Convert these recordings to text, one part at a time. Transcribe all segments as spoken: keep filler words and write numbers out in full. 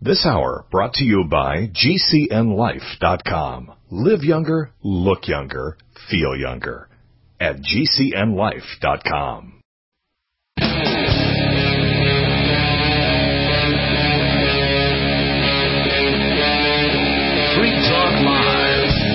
This hour brought to you by G C N Life dot com. Live younger, look younger, feel younger at G C N Life dot com. Free Talk Live.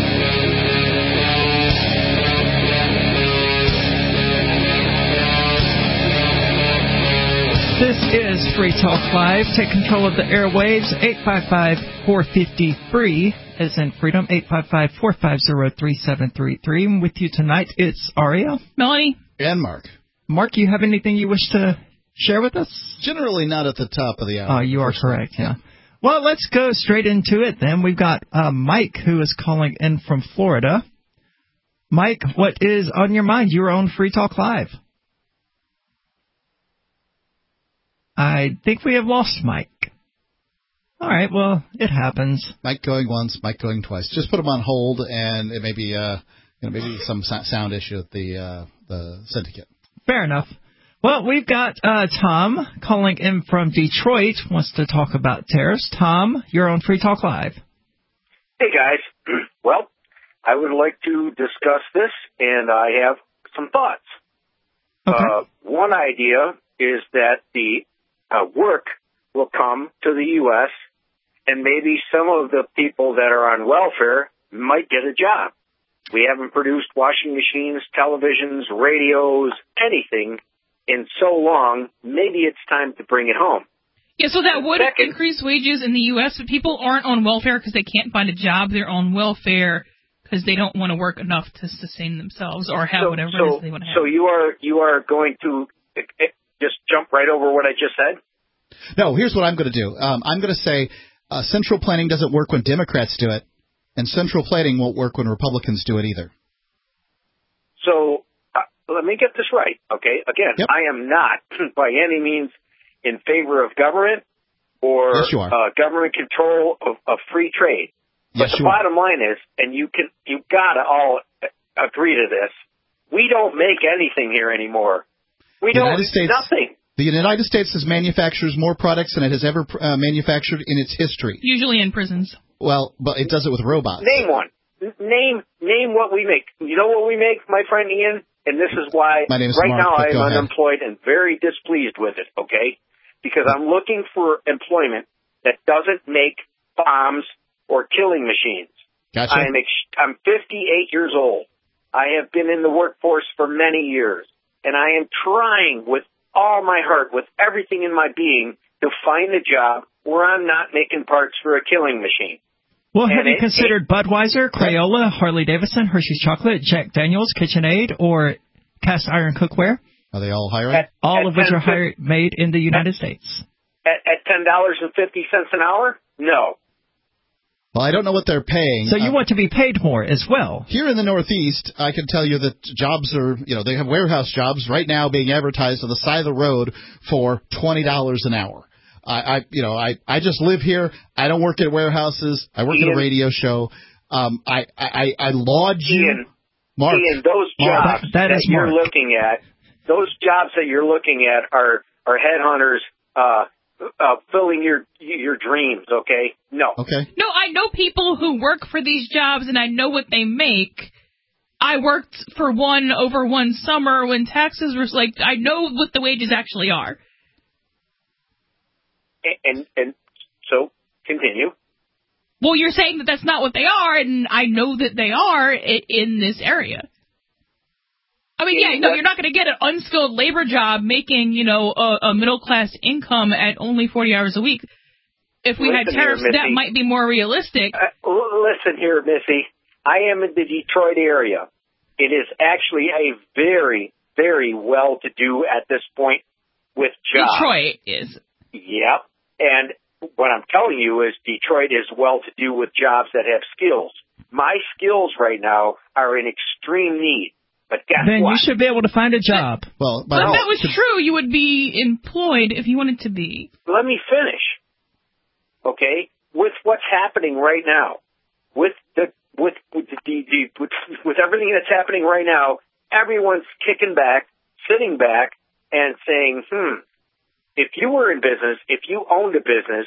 This is Free Talk Live. Take control of the airwaves. eight five five, four five zero, free as in freedom. eight five five, four five zero, three seven three three. And with you tonight, it's Aria, Melanie, and Mark. Mark, you have anything you wish to share with us? Generally not at the top of the hour. Oh, you are correct, yeah. Well, let's go straight into it then. We've got uh, Mike, who is calling in from Florida. Mike, what is on your mind? You're on Free Talk Live. I think we have lost Mike. All right, well, it happens. Mike going once, Mike going twice. Just put him on hold, and it may be, uh, you know, maybe some sound issue at the uh, the syndicate. Fair enough. Well, we've got uh, Tom calling in from Detroit, wants to talk about tariffs. Tom, you're on Free Talk Live. Hey, guys. Well, I would like to discuss this, and I have some thoughts. Okay. Uh, one idea is that the uh, work will come to the U S, and maybe some of the people that are on welfare might get a job. We haven't produced washing machines, televisions, radios, anything in so long. Maybe it's time to bring it home. Yeah, so that would Second, increase wages in the U S, but people aren't on welfare because they can't find a job. They're on welfare because they don't want to work enough to sustain themselves or have so, whatever so, it is they want to have. So you are you are going to just jump right over what I just said? No, here's what I'm going to do. Um, I'm going to say uh, central planning doesn't work when Democrats do it, and central planning won't work when Republicans do it either. So uh, let me get this right, okay? Again, yep. I am not by any means in favor of government or yes, you are. Uh, government control of, of free trade. Yes, but the you bottom are. line is, and you can you gotta all agree to this, we don't make anything here anymore. We the don't United States, nothing. The United States has manufactures more products than it has ever uh, manufactured in its history. Usually in prisons. Well, but it does it with robots. Name one. Name name what we make. You know what we make, my friend Ian? And this is why my name is right Mark, now I am ahead. unemployed and very displeased with it, okay? Because I'm looking for employment that doesn't make bombs or killing machines. Gotcha. I am ex- I'm fifty-eight years old. I have been in the workforce for many years, and I am trying with all my heart, with everything in my being, to find a job where I'm not making parts for a killing machine. Well, have and you it, considered it, Budweiser, Crayola, Harley-Davidson, Hershey's Chocolate, Jack Daniels, KitchenAid, or Cast Iron Cookware? Are they all hiring? At, all at of which ten, are hired, made in the United at, States. At, at ten dollars and fifty cents an hour? No. Well, I don't know what they're paying. So you um, want to be paid more as well. Here in the Northeast, I can tell you that jobs are, you know, they have warehouse jobs right now being advertised on the side of the road for twenty dollars an hour. I, I you know, I, I just live here. I don't work at warehouses. I work Ian, at a radio show. Um, I, I, I laud you. Ian, Mark. Ian, those Mark, jobs that, that, that is you're Mark. looking at, those jobs that you're looking at are, are headhunters, uh, Uh, filling your your dreams, okay? No. Okay. No, I know people who work for these jobs, and I know what they make. I worked for one over one summer when taxes were like, I know what the wages actually are. And, and and so continue. Well, you're saying that that's not what they are, and I know that they are in this area. I mean, yeah, no, you're not going to get an unskilled labor job making, you know, a, a middle-class income at only forty hours a week. If we listen had tariffs, here, that might be more realistic. Uh, listen here, Missy. I am in the Detroit area. It is actually a very, very well-to-do at this point with jobs. Detroit is. Yep. And what I'm telling you is Detroit is well-to-do with jobs that have skills. My skills right now are in extreme need. But guess then what? you should be able to find a job. Well, but if that was true, you would be employed if you wanted to be. Let me finish. Okay, with what's happening right now, with the with with the, the, the with, with everything that's happening right now, everyone's kicking back, sitting back, and saying, "Hmm, if you were in business, if you owned a business,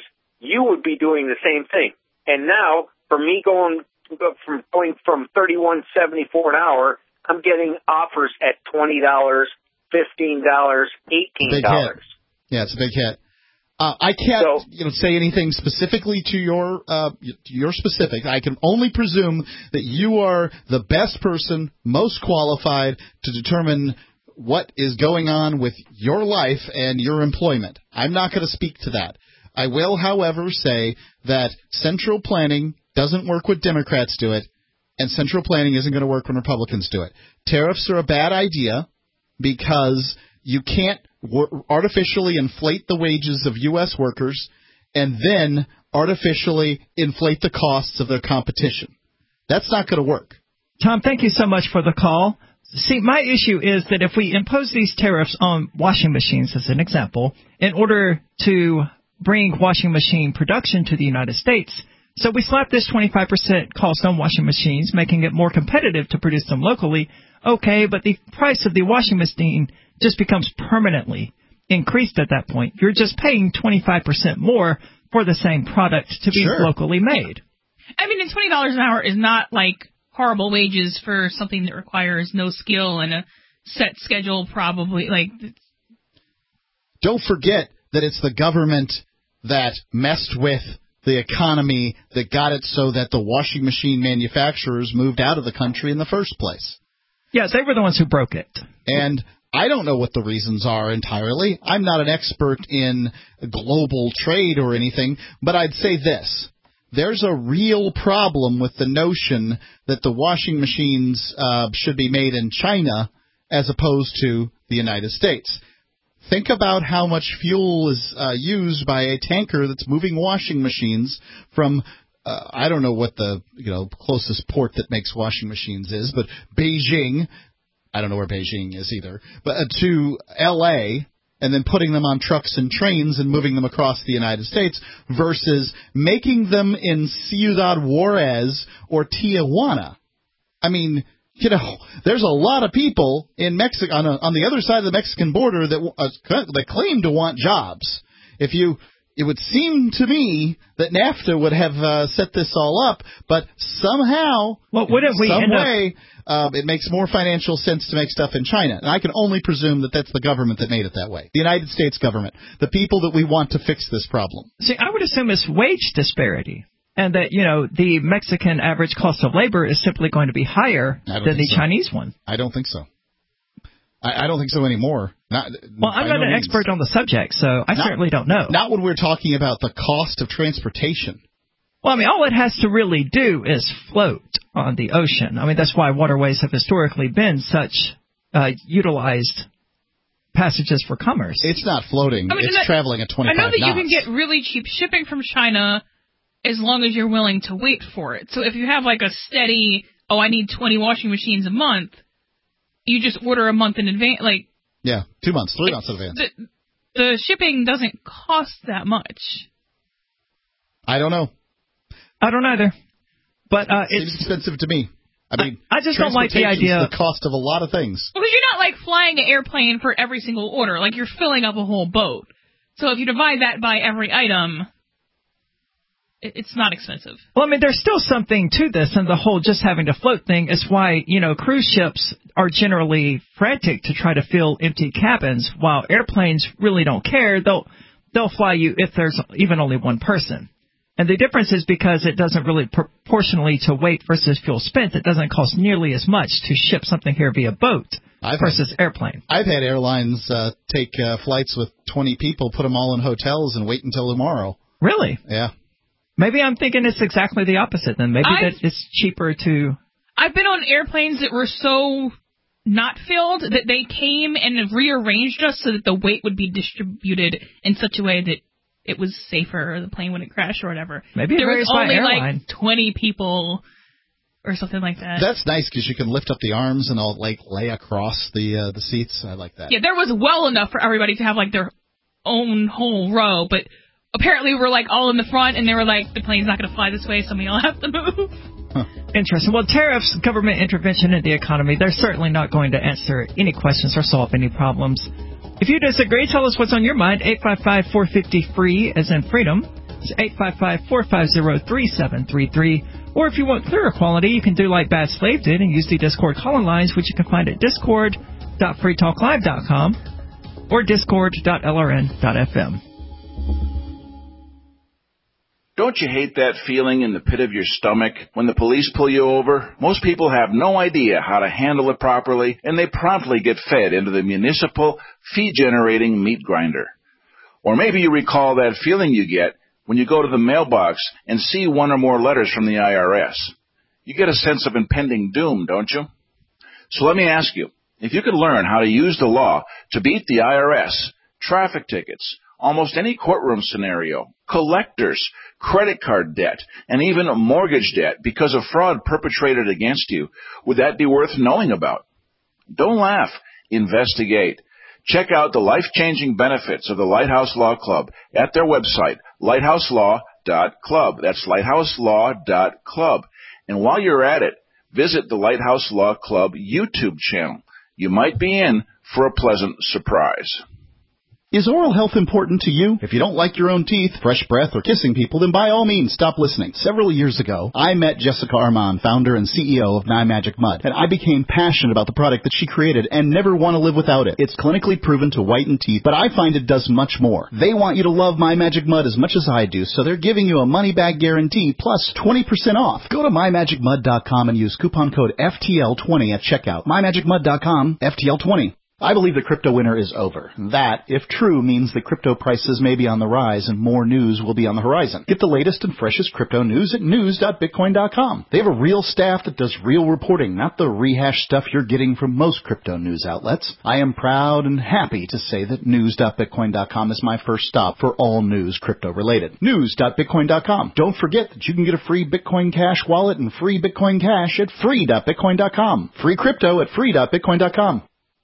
you would be doing the same thing. And now, for me going from going from thirty-one seventy-four an hour, I'm getting offers at twenty dollars, fifteen dollars, eighteen dollars. Yeah, it's a big hit. Uh, I can't so, you know, say anything specifically to your uh, to your specific. I can only presume that you are the best person, most qualified to determine what is going on with your life and your employment. I'm not going to speak to that. I will, however, say that central planning doesn't work when Democrats do it, and central planning isn't going to work when Republicans do it. Tariffs are a bad idea because you can't artificially inflate the wages of U S workers and then artificially inflate the costs of their competition. That's not going to work. Tom, thank you so much for the call. See, my issue is that if we impose these tariffs on washing machines, as an example, in order to bring washing machine production to the United States, so we slap this twenty-five percent cost on washing machines, making it more competitive to produce them locally, okay, but the price of the washing machine just becomes permanently increased at that point. You're just paying twenty-five percent more for the same product to be sure. locally made. I mean, and twenty dollars an hour is not like horrible wages for something that requires no skill and a set schedule, probably. Like, don't forget that it's the government that messed with the economy that got it so that the washing machine manufacturers moved out of the country in the first place. Yes, they were the ones who broke it. And I don't know what the reasons are entirely. I'm not an expert in global trade or anything, but I'd say this. There's a real problem with the notion that the washing machines uh, should be made in China as opposed to the United States. Think about how much fuel is uh, used by a tanker that's moving washing machines from uh, I don't know what the you know closest port that makes washing machines is, but Beijing. I don't know where Beijing is either, but uh, to L A and then putting them on trucks and trains and moving them across the United States versus making them in Ciudad Juarez or Tijuana. I mean, you know, there's a lot of people in Mexico on, a, on the other side of the Mexican border that uh, that claim to want jobs. If you, it would seem to me that NAFTA would have uh, set this all up, but somehow, well, wouldn't we some end way, up... uh, it makes more financial sense to make stuff in China. And I can only presume that that's the government that made it that way. The United States government, the people that we want to fix this problem. See, I would assume it's wage disparity. And that, you know, the Mexican average cost of labor is simply going to be higher than the so. Chinese one. I don't think so. I, I don't think so anymore. Not, well, I'm not no an means. expert on the subject, so I not, certainly don't know. Not when we're talking about the cost of transportation. Well, I mean, all it has to really do is float on the ocean. I mean, that's why waterways have historically been such uh, utilized passages for commerce. It's not floating. I mean, it's that, traveling at twenty-five knots. I know that knots. You can get really cheap shipping from China as long as you're willing to wait for it. So if you have like a steady, oh, I need twenty washing machines a month, you just order a month in advance. Like yeah, two months, three months in advance. The, the shipping doesn't cost that much. I don't know. I don't either. But uh, it's, it's expensive to me. I mean, I, I just don't like the idea. The cost of a lot of things. Because you're not like flying an airplane for every single order. Like you're filling up a whole boat. So if you divide that by every item, it's not expensive. Well, I mean, there's still something to this, and the whole just having to float thing is why, you know, cruise ships are generally frantic to try to fill empty cabins, while airplanes really don't care. They'll they'll fly you if there's even only one person. And the difference is because it doesn't really proportionally to weight versus fuel spent, it doesn't cost nearly as much to ship something here via boat I've versus had, airplane. I've had airlines uh, take uh, flights with twenty people, put them all in hotels, and wait until tomorrow. Really? Yeah. Maybe I'm thinking it's exactly the opposite then. Maybe I've, that it's cheaper to... I've been on airplanes that were so not filled that they came and rearranged us so that the weight would be distributed in such a way that it was safer or the plane wouldn't crash or whatever. Maybe it there varies was only by airline. like twenty people or something like that. That's nice because you can lift up the arms and all like lay across the uh, the seats. I like that. Yeah, there was well enough for everybody to have like their own whole row, but apparently we're like all in the front and they were like, the plane's not going to fly this way, so we all have to move. Huh. Interesting. Well, tariffs, government intervention in the economy, they're certainly not going to answer any questions or solve any problems. If you disagree, tell us what's on your mind. eight five five, four five zero, free as in freedom. It's eight five five, four five zero, three seven three three. Or if you want clearer quality, you can do like Bad Slave did and use the Discord call-in lines, which you can find at discord dot free talk live dot com or discord dot l r n dot f m. Don't you hate that feeling in the pit of your stomach when the police pull you over? Most people have no idea how to handle it properly, and they promptly get fed into the municipal fee-generating meat grinder. Or maybe you recall that feeling you get when you go to the mailbox and see one or more letters from the I R S. You get a sense of impending doom, don't you? So let me ask you, if you could learn how to use the law to beat the I R S, traffic tickets, almost any courtroom scenario, collectors, credit card debt, and even mortgage debt because of fraud perpetrated against you, would that be worth knowing about? Don't laugh. Investigate. Check out the life-changing benefits of the Lighthouse Law Club at their website, lighthouse law dot club. That's lighthouse law dot club. And while you're at it, visit the Lighthouse Law Club YouTube channel. You might be in for a pleasant surprise. Is oral health important to you? If you don't like your own teeth, fresh breath, or kissing people, then by all means, stop listening. Several years ago, I met Jessica Armand, founder and C E O of NyMagic Mud, and I became passionate about the product that she created and never want to live without it. It's clinically proven to whiten teeth, but I find it does much more. They want you to love NyMagic Mud as much as I do, so they're giving you a money-back guarantee plus twenty percent off. Go to my magic mud dot com and use coupon code F T L twenty at checkout. my magic mud dot com, F T L twenty. I believe the crypto winter is over. That, if true, means that crypto prices may be on the rise and more news will be on the horizon. Get the latest and freshest crypto news at news dot bitcoin dot com. They have a real staff that does real reporting, not the rehash stuff you're getting from most crypto news outlets. I am proud and happy to say that news dot bitcoin dot com is my first stop for all news crypto related. news dot bitcoin dot com. Don't forget that you can get a free Bitcoin Cash wallet and free Bitcoin Cash at free dot bitcoin dot com. Free crypto at free dot bitcoin dot com.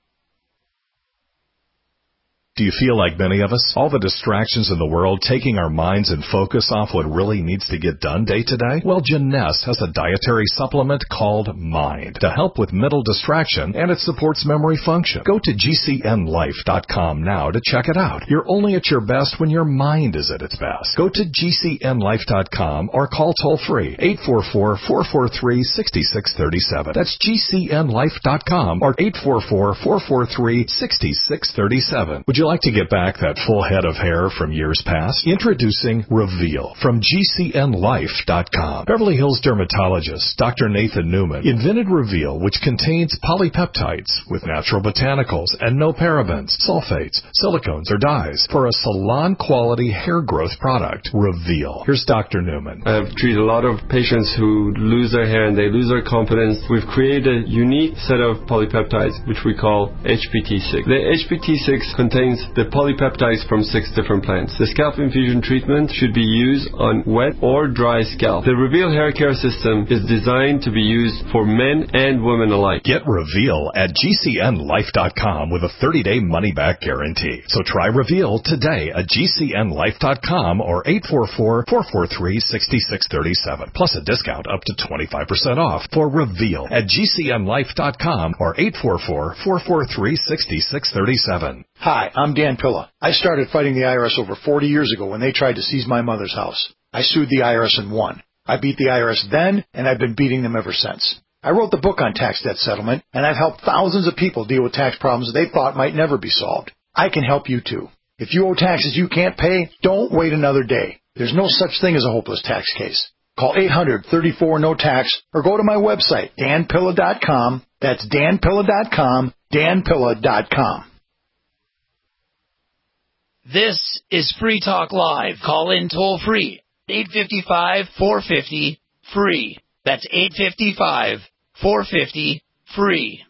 Do you feel like many of us? All the distractions in the world taking our minds and focus off what really needs to get done day to day? Well, Jeunesse has a dietary supplement called Mind to help with mental distraction, and it supports memory function. Go to G C N life dot com now to check it out. You're only at your best when your mind is at its best. Go to G C N life dot com or call toll-free eight four four, four four three, six six three seven. That's G C N life dot com or eight four four, four four three, six six three seven. Would you like to get back that full head of hair from years past? Introducing Reveal from G C N life dot com. Beverly Hills dermatologist Doctor Nathan Newman invented Reveal, which contains polypeptides with natural botanicals and no parabens, sulfates, silicones, or dyes for a salon-quality hair growth product. Reveal. Here's Doctor Newman. I've treated a lot of patients who lose their hair and they lose their confidence. We've created a unique set of polypeptides, which we call H P T six. The H P T six contains the polypeptides from six different plants. The scalp infusion treatment should be used on wet or dry scalp. The Reveal hair care system is designed to be used for men and women alike. Get Reveal at G C N life dot com with a thirty-day money-back guarantee. So try Reveal today at G C N life dot com or eight four four, four four three, six six three seven, plus a discount up to twenty-five percent off for Reveal at G C N life dot com or eight four four, four four three, six six three seven. Hi, I'm Dan Pilla. I started fighting the I R S over forty years ago when they tried to seize my mother's house. I sued the I R S and won. I beat the I R S then, and I've been beating them ever since. I wrote the book on tax debt settlement, and I've helped thousands of people deal with tax problems they thought might never be solved. I can help you too. If you owe taxes you can't pay, don't wait another day. There's no such thing as a hopeless tax case. Call eight hundred, thirty-four, no tax or go to my website, dan pilla dot com. That's dan pilla dot com, dan pilla dot com. This is Free Talk Live. Call in toll free, eight five five, four five zero, free. That's eight five five, four five zero, free.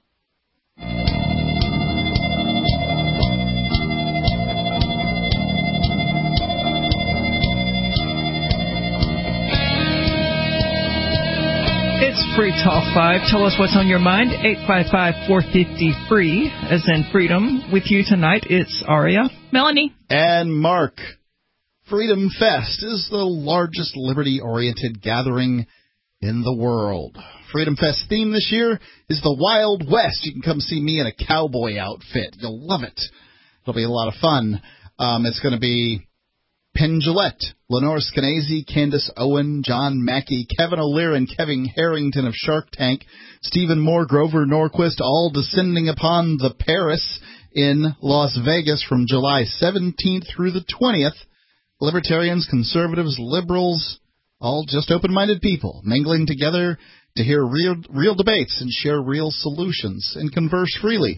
It's Free Talk Live. Tell us what's on your mind. eight five five, four five zero, free, as in freedom. With you tonight, it's Aria, Melanie, and Mark. Freedom Fest is the largest liberty-oriented gathering in the world. Freedom Fest theme this year is the Wild West. You can come see me in a cowboy outfit. You'll love it. It'll be a lot of fun. Um, it's going to be Penn Jillette, Lenore Skenazy, Candace Owen, John Mackey, Kevin O'Leary, and Kevin Harrington of Shark Tank, Stephen Moore, Grover Norquist, all descending upon the Paris in Las Vegas from July seventeenth through the twentieth. Libertarians, conservatives, liberals, all just open-minded people, mingling together to hear real, real debates and share real solutions and converse freely.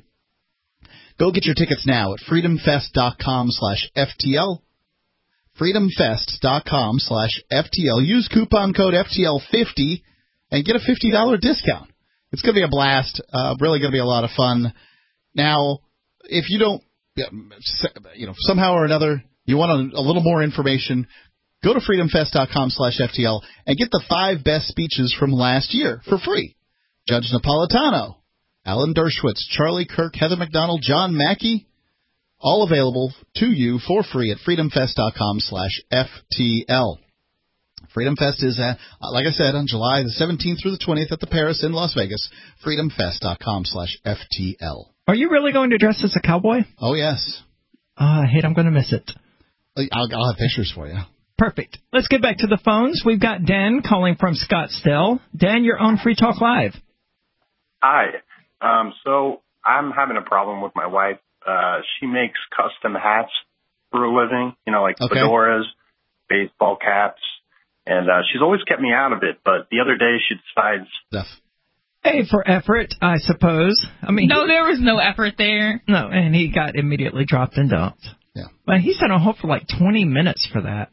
Go get your tickets now at freedomfest.com slash FTL. freedomfest.com slash FTL. Use coupon code F T L fifty and get a fifty dollars discount. It's going to be a blast. Uh, really going to be a lot of fun. Now, if you don't, you know, somehow or another, you want a, a little more information, go to freedomfest.com slash FTL and get the five best speeches from last year for free. Judge Napolitano, Alan Dershowitz, Charlie Kirk, Heather McDonald, John Mackey, all available to you for free at freedomfest.com slash FTL. Freedom Fest is, uh, like I said, on July the seventeenth through the twentieth at the Paris in Las Vegas. freedomfest.com slash FTL. Are you really going to dress as a cowboy? Oh, yes. Oh, I hate I'm going to miss it. I'll, I'll have pictures for you. Perfect. Let's get back to the phones. We've got Dan calling from Scottsdale. Dan, you're on Free Talk Live. Hi. Um, so I'm having a problem with my wife. Uh, she makes custom hats for a living, you know, like okay. fedoras, baseball caps, and uh, she's always kept me out of it. But the other day she decides... Stuff. A for effort, I suppose. I mean, no, there was no effort there. No, and he got immediately dropped and dumped. Yeah. But he sat on hold for like twenty minutes for that.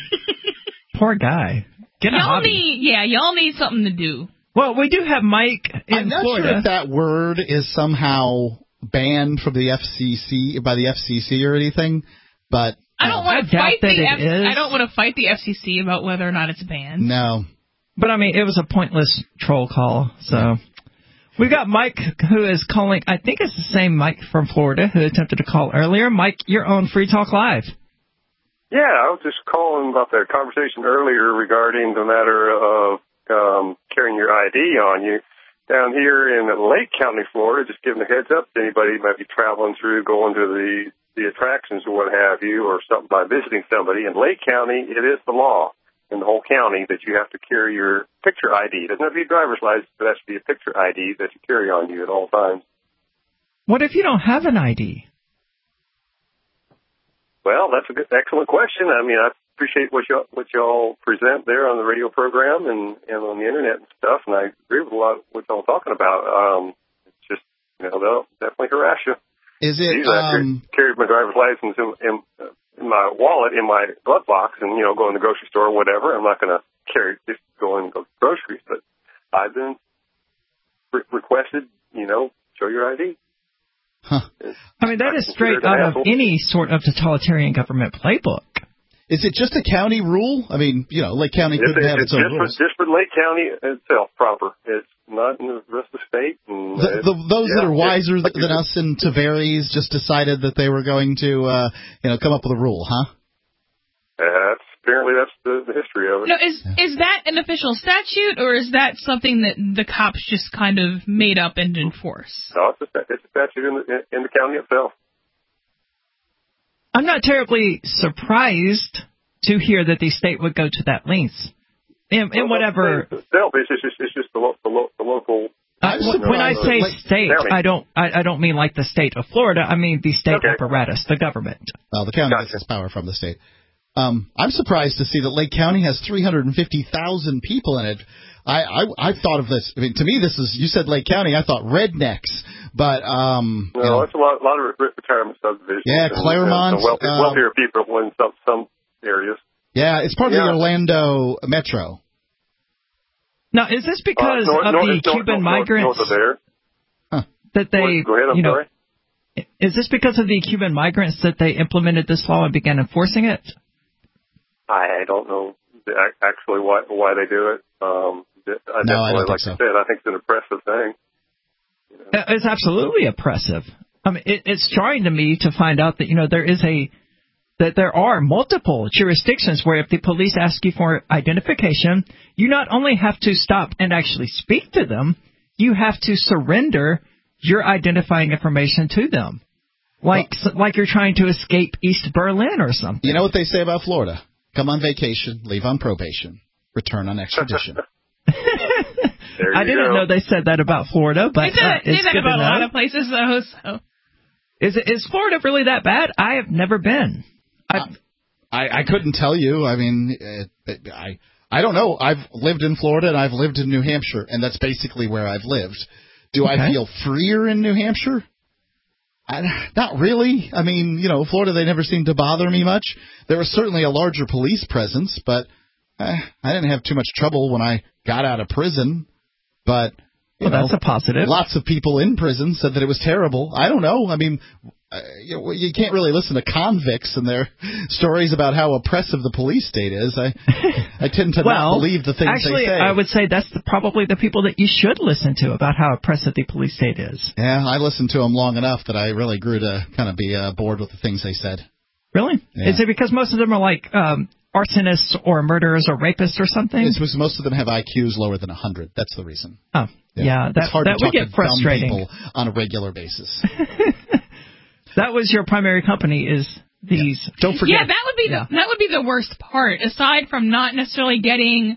Poor guy. Get a y'all hobby. Need, yeah, y'all need something to do. Well, we do have Mike in I'm not Florida. sure if that word is somehow banned from the F C C by the F C C or anything, but I don't want to fight that the it F- is. I don't want to fight the F C C about whether or not it's banned. No. But I mean, it was a pointless troll call. So yeah. We've got Mike who is calling. I think it's the same Mike from Florida who attempted to call earlier. Mike, you're on Free Talk Live. Yeah, I was just calling about that conversation earlier regarding the matter of um, carrying your I D on you. Down here in Lake County, Florida, just giving a heads up to anybody who might be traveling through, going to the, the attractions or what have you, or something by visiting somebody. In Lake County, it is the law in the whole county that you have to carry your picture I D. It doesn't have to be a driver's license, but it has to be a picture I D that you carry on you at all times. What if you don't have an I D? Well, that's a good, excellent question. I mean, I appreciate what y'all, what y'all present there on the radio program and, and on the internet and stuff, and I agree with a lot of what y'all are talking about. Um, it's just, you know, they'll definitely harass you. Is it, Usually um... I carried my driver's license in, in, in my wallet, in my glove box, and, you know, go in the grocery store or whatever. I'm not going to carry, just go in and go to groceries, but I've been re- requested, you know, show your I D. Huh. I mean, that is straight out of any sort of totalitarian government playbook. Is it just a county rule? I mean, you know, Lake County could have its own just rules. For, just for Lake County itself proper. It's not in the rest of the state. And the, the, those yeah, that are wiser like than us in Tavares just decided that they were going to, uh, you know, come up with a rule, huh? That's apparently that's the, the history of it. No, is yeah. is that an official statute, or is that something that the cops just kind of made up and enforce? No, it's a, it's a statute in the, in the county itself. I'm not terribly surprised to hear that the state would go to that length. In, in well, whatever. It's just, it's just, it's just the, lo- the, lo- the local. Uh, when I say state, county. I don't I, I don't mean like the state of Florida. I mean the state okay. apparatus, the government. Well, the county gotcha. gets its power from the state. Um, I'm surprised to see that Lake County has three hundred fifty thousand people in it. I, I I thought of this. I mean, to me, this is. You said Lake County. I thought rednecks, but um. No, you know, it's a lot, a lot of retirement subdivisions. Yeah, Claremont. And, and wealthy, uh, wealthier people in some some areas. Yeah, it's part of yeah. the Orlando Metro. Now, is this because uh, north, of north, the north, Cuban north, migrants north of there. huh. that they, Go ahead, I'm you know, sorry. is this because of the Cuban migrants that they implemented this law and began enforcing it? I don't know actually why why they do it. Um, I no, I don't like think so. I said, I think it's an oppressive thing. You know? It's absolutely oppressive. I mean, it, it's jarring to me to find out that, you know, there is a that there are multiple jurisdictions where if the police ask you for identification, you not only have to stop and actually speak to them, you have to surrender your identifying information to them. Like well, like you're trying to escape East Berlin or something. You know what they say about Florida? Come on vacation, leave on probation, return on extradition. I didn't go. know they said that about Florida, but they uh, it's say that good about to know. a lot of places, though. So. Is it, is Florida really that bad? I have never been. Uh, I I couldn't tell you. I mean, it, it, I I don't know. I've lived in Florida and I've lived in New Hampshire, and that's basically where I've lived. Do okay. I feel freer in New Hampshire? I, not really. I mean, you know, Florida, they never seemed to bother me much. There was certainly a larger police presence, but uh, I didn't have too much trouble when I got out of prison. But, you well, know, that's a positive. Lots of people in prison said that it was terrible. I don't know. I mean, uh, you know, you can't really listen to convicts and their stories about how oppressive the police state is. I I tend to well, not believe the things actually, they say. I would say that's the, probably the people that you should listen to about how oppressive the police state is. Yeah, I listened to them long enough that I really grew to kind of be uh, bored with the things they said. Really? Yeah. Is it because most of them are like um, arsonists or murderers or rapists or something? It's because most of them have I Qs lower than one hundred. That's the reason. Oh, yeah. yeah that, it's hard that to would talk get to frustrating. dumb people on a regular basis. That was your primary company is these. Yeah. Don't forget. Yeah, that would be yeah. the, that would be the worst part. Aside from not necessarily getting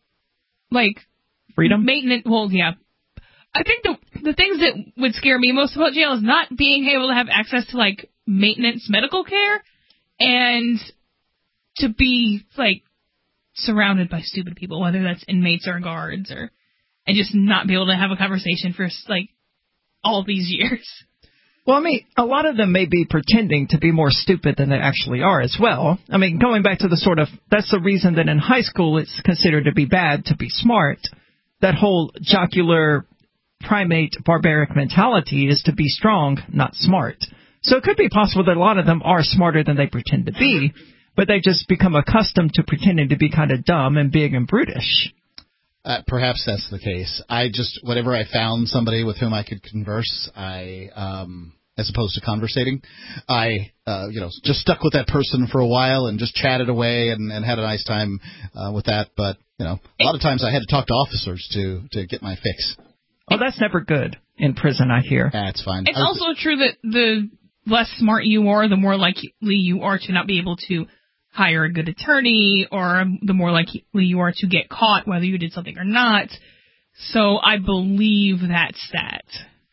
like freedom, maintenance. Well, yeah. I think the the things that would scare me most about jail is not being able to have access to like maintenance medical care and to be like surrounded by stupid people, whether that's inmates or guards, or and just not be able to have a conversation for like all these years. Well, I mean, a lot of them may be pretending to be more stupid than they actually are as well. I mean, going back to the sort of, that's the reason that in high school it's considered to be bad to be smart. That whole jocular primate barbaric mentality is to be strong, not smart. So it could be possible that a lot of them are smarter than they pretend to be, but they've just become accustomed to pretending to be kind of dumb and big and brutish. Uh, perhaps that's the case. I just, whenever I found somebody with whom I could converse, I, um, as opposed to conversating, I, uh, you know, just stuck with that person for a while and just chatted away and, and had a nice time uh, with that. But, you know, a lot of times I had to talk to officers to, to get my fix. Oh, that's never good in prison, I hear. That's fine. It's also true that the less smart you are, the more likely you are to not be able to hire a good attorney, or the more likely you are to get caught, whether you did something or not. So I believe that's that.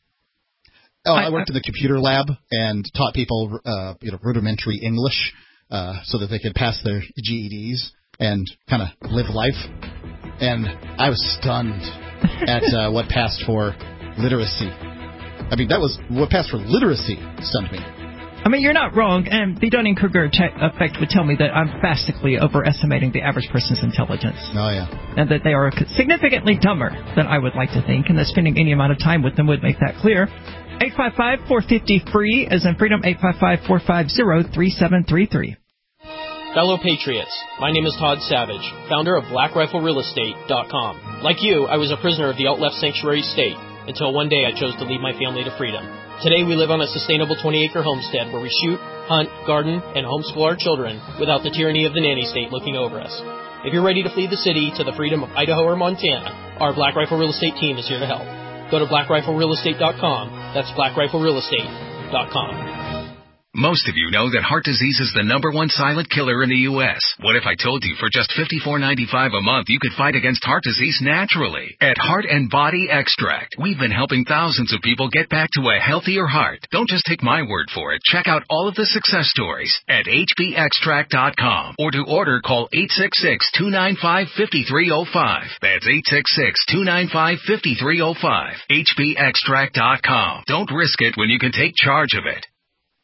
Oh, I, I worked I, in the computer lab and taught people, uh, you know, rudimentary English uh, so that they could pass their G E Ds and kind of live life. And I was stunned at uh, what passed for literacy. I mean, that was what passed for literacy stunned me. I mean, you're not wrong, and the Dunning-Kruger effect would tell me that I'm vastly overestimating the average person's intelligence. Oh, yeah. And that they are significantly dumber than I would like to think, and that spending any amount of time with them would make that clear. eight five five, four five zero, FREE, as in freedom, eight five five, four five zero, three seven three three. Fellow Patriots, my name is Todd Savage, founder of Black Rifle Real Estate dot com. Like you, I was a prisoner of the alt-left sanctuary state, until one day I chose to lead my family to freedom. Today we live on a sustainable twenty-acre homestead where we shoot, hunt, garden, and homeschool our children without the tyranny of the nanny state looking over us. If you're ready to flee the city to the freedom of Idaho or Montana, our Black Rifle Real Estate team is here to help. Go to Black Rifle Real Estate dot com. That's Black Rifle Real Estate dot com. Most of you know that heart disease is the number one silent killer in the U S What if I told you for just fifty-four ninety-five a month you could fight against heart disease naturally? At Heart and Body Extract, we've been helping thousands of people get back to a healthier heart. Don't just take my word for it. Check out all of the success stories at H B extract dot com, or to order, call eight six six, two nine five, five three zero five. That's eight six six, two nine five, five three zero five. H B extract dot com. Don't risk it when you can take charge of it.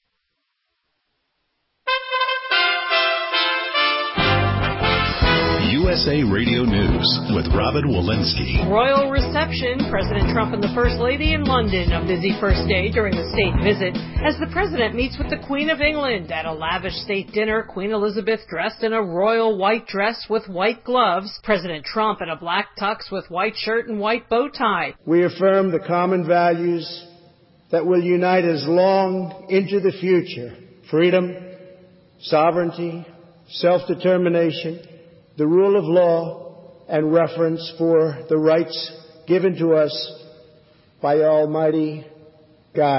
U S A Radio News with Robin Walensky. Royal reception. President Trump and the First Lady in London. A busy first day during the state visit as the president meets with the Queen of England. At a lavish state dinner, Queen Elizabeth dressed in a royal white dress with white gloves. President Trump in a black tux with white shirt and white bow tie. We affirm the common values that will unite us long into the future. Freedom, sovereignty, self-determination, the rule of law, and reverence for the rights given to us by Almighty God.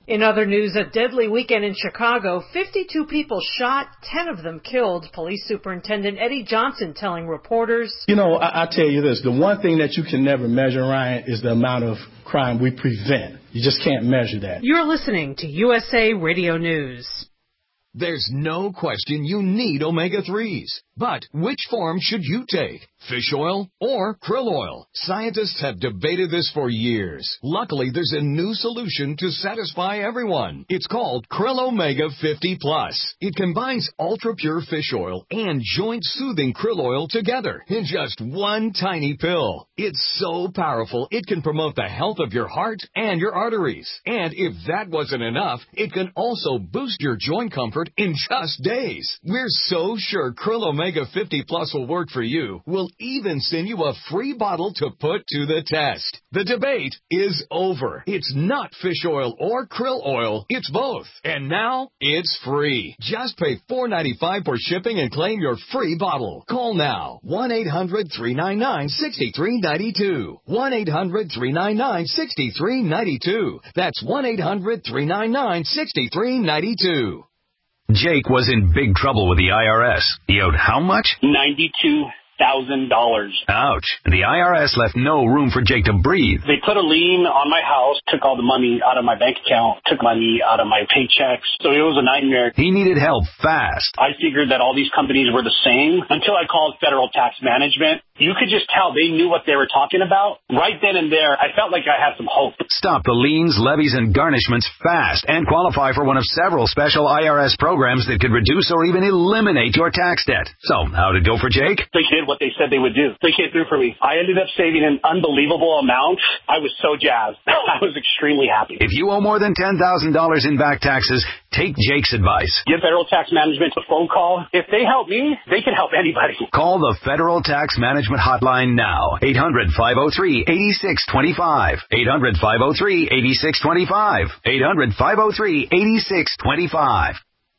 In other news, a deadly weekend in Chicago, fifty-two people shot, ten of them killed. Police Superintendent Eddie Johnson telling reporters, You know, I, I tell you this, the one thing that you can never measure, Ryan, is the amount of crime we prevent. You just can't measure that. You're listening to U S A Radio News. There's no question you need omega threes. But which form should you take? Fish oil or krill oil? Scientists have debated this for years. Luckily, there's a new solution to satisfy everyone. It's called Krill Omega fifty plus. It combines ultra-pure fish oil and joint-soothing krill oil together in just one tiny pill. It's so powerful, it can promote the health of your heart and your arteries. And if that wasn't enough, it can also boost your joint comfort in just days. We're so sure Krill Omega fifty plus will work for you. We'll even send you a free bottle to put to the test. The debate is over. It's not fish oil or krill oil. It's both. And now it's free. Just pay four dollars and ninety-five cents for shipping and claim your free bottle. Call now. one eight hundred three nine nine six three nine two. one eight hundred three nine nine six three nine two. That's one eight hundred three nine nine six three nine two. Jake was in big trouble with the I R S. He owed how much? ninety-two thousand dollars. Ouch. The I R S left no room for Jake to breathe. They put a lien on my house, took all the money out of my bank account, took money out of my paychecks. So it was a nightmare. He needed help fast. I figured that all these companies were the same until I called Federal Tax Management. You could just tell they knew what they were talking about. Right then and there, I felt like I had some hope. Stop the liens, levies, and garnishments fast and qualify for one of several special I R S programs that could reduce or even eliminate your tax debt. So, how'd it go for Jake? They did what they said they would do. They came through for me. I ended up saving an unbelievable amount. I was so jazzed. I was extremely happy. If you owe more than ten thousand dollars in back taxes, take Jake's advice. Give Federal Tax Management a phone call. If they help me, they can help anybody. Call the Federal Tax Management hotline now. eight hundred five oh three eight six two five. eight hundred five oh three eight six two five. eight hundred five oh three eight six two five.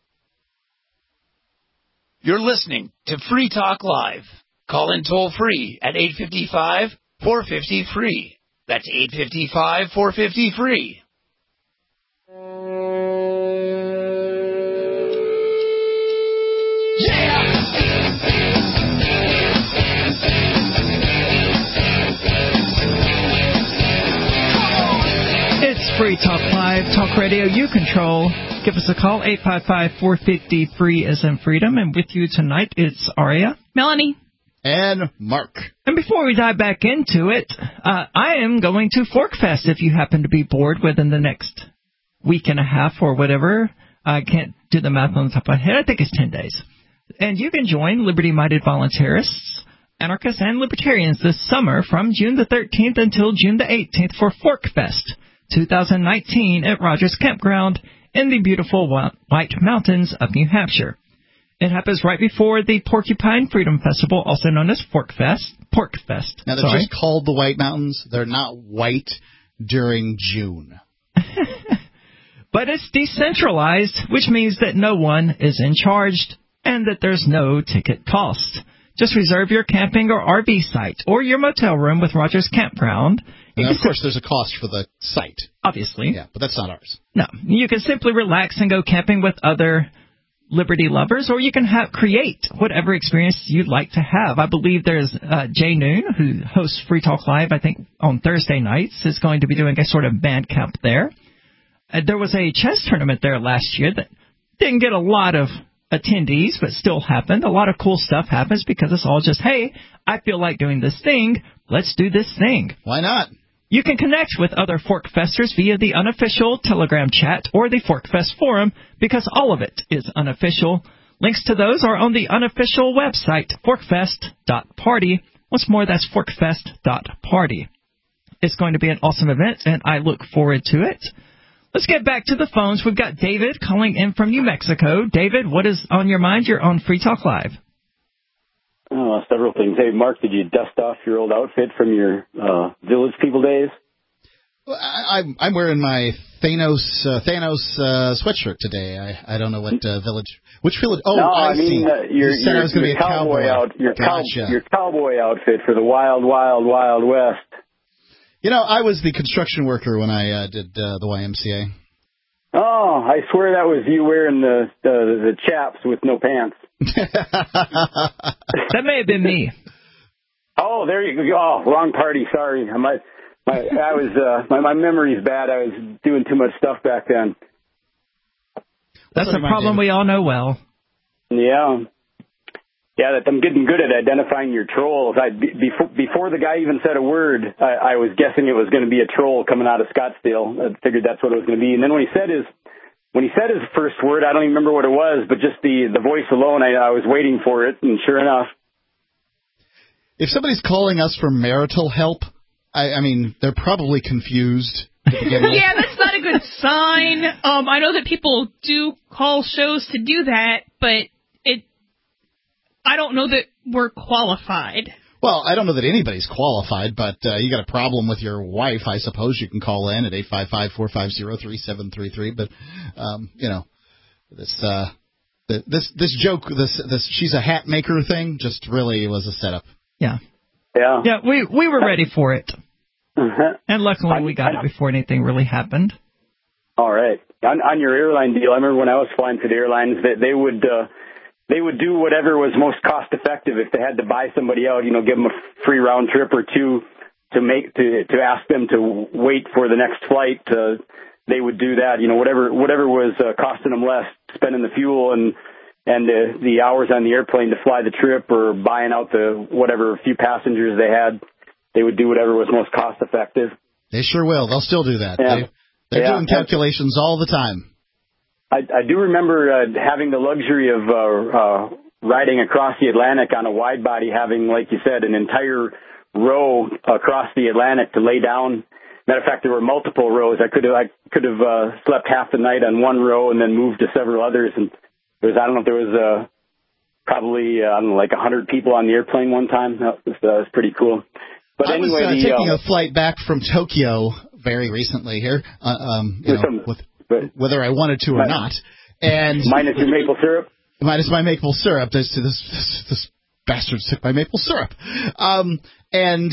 You're listening to Free Talk Live. Call in toll free at eight five five, four five zero, free. That's eight five five, four five zero, free. It's Free Talk Live, talk radio you control. Give us a call, eight five five, four five zero, free as in freedom. And with you tonight, it's Aria, Melanie, and Mark. And before we dive back into it, uh, I am going to Forkfest if you happen to be bored within the next week and a half or whatever. I can't do the math on the top of my head. I think it's ten days. And you can join liberty-minded voluntarists, anarchists, and libertarians this summer from June the thirteenth until June the eighteenth for Forkfest twenty nineteen at Rogers Campground in the beautiful White Mountains of New Hampshire. It happens right before the Porcupine Freedom Festival, also known as Forkfest. Porkfest. Now, they're sorry. just called the White Mountains. They're not white during June. But it's decentralized, which means that no one is in charge and that there's no ticket cost. Just reserve your camping or R V site or your motel room with Rogers Campground. And of course, there's a cost for the site. Obviously. Yeah, but that's not ours. No. You can simply relax and go camping with other liberty lovers, or you can have, create whatever experience you'd like to have. I believe there's uh, Jay Noon, who hosts Free Talk Live, I think, on Thursday nights, is going to be doing a sort of band camp there. Uh, there was a chess tournament there last year that didn't get a lot of attendees, but still happened. A lot of cool stuff happens because it's all just, hey, I feel like doing this thing. Let's do this thing. Why not? You can connect with other Forkfesters via the unofficial Telegram chat or the Forkfest forum because all of it is unofficial. Links to those are on the unofficial website, forkfest dot party. Once more, that's forkfest dot party. It's going to be an awesome event, and I look forward to it. Let's get back to the phones. We've got David calling in from New Mexico. David, what is on your mind? You're on Free Talk Live. Oh, several things. Hey, Mark, did you dust off your old outfit from your uh, Village People days? Well, I, I'm I'm wearing my Thanos uh, Thanos uh, sweatshirt today. I I don't know what uh, village, which village. Oh, no, I, I mean see. Uh, your you said your, I was going to be a cowboy, cowboy out your gotcha. cow, your cowboy outfit for the wild, wild, wild west. You know, I was the construction worker when I uh, did uh, the Y M C A. Oh, I swear that was you wearing the the, the chaps with no pants. That may have been me. Oh, there you go. Oh, wrong party. Sorry. My, my, I was, uh, my, my memory's bad. I was doing too much stuff back then. That's a problem we all know well. Yeah. Yeah, that I'm getting good at identifying your trolls. I, before, before the guy even said a word, I, I was guessing it was going to be a troll coming out of Scottsdale. I figured that's what it was going to be. And then when he said his, when he said his first word, I don't even remember what it was, but just the, the voice alone, I, I was waiting for it, and sure enough. If somebody's calling us for marital help, I, I mean, they're probably confused. Yeah, that's not a good sign. Um, I know that people do call shows to do that, but it, I don't know that we're qualified. Well, I don't know that anybody's qualified, but uh, you got a problem with your wife, I suppose you can call in at eight five five, four five zero, three seven three three. But, um, you know, this uh, this this joke, this this she's a hat maker thing, just really was a setup. Yeah. Yeah. Yeah, we we were ready for it. Uh-huh. And luckily we got it before anything really happened. All right. On, on your airline deal, I remember when I was flying for the airlines that they would uh, they would do whatever was most cost effective. If they had to buy somebody out, you know, give them a free round trip or two to make to to ask them to wait for the next flight, uh, they would do that. You know, whatever whatever was uh, costing them less, spending the fuel and and uh, the hours on the airplane to fly the trip or buying out the whatever few passengers they had, they would do whatever was most cost effective. They sure will. They'll still do that. Yeah. They, they're yeah. doing calculations all the time. I, I do remember uh, having the luxury of uh, uh, riding across the Atlantic on a wide body, having, like you said, an entire row across the Atlantic to lay down. Matter of fact, there were multiple rows. I could have I could have uh, slept half the night on one row and then moved to several others. And there was I don't know if there was uh, probably uh, I don't know, like a hundred people on the airplane one time. That was, uh, was pretty cool. But I anyway, was uh, the, taking uh, a flight back from Tokyo very recently here, uh, um, you know, some, with, whether I wanted to or not, and minus your maple syrup, minus my maple syrup. This this this, this bastard took my maple syrup, um, and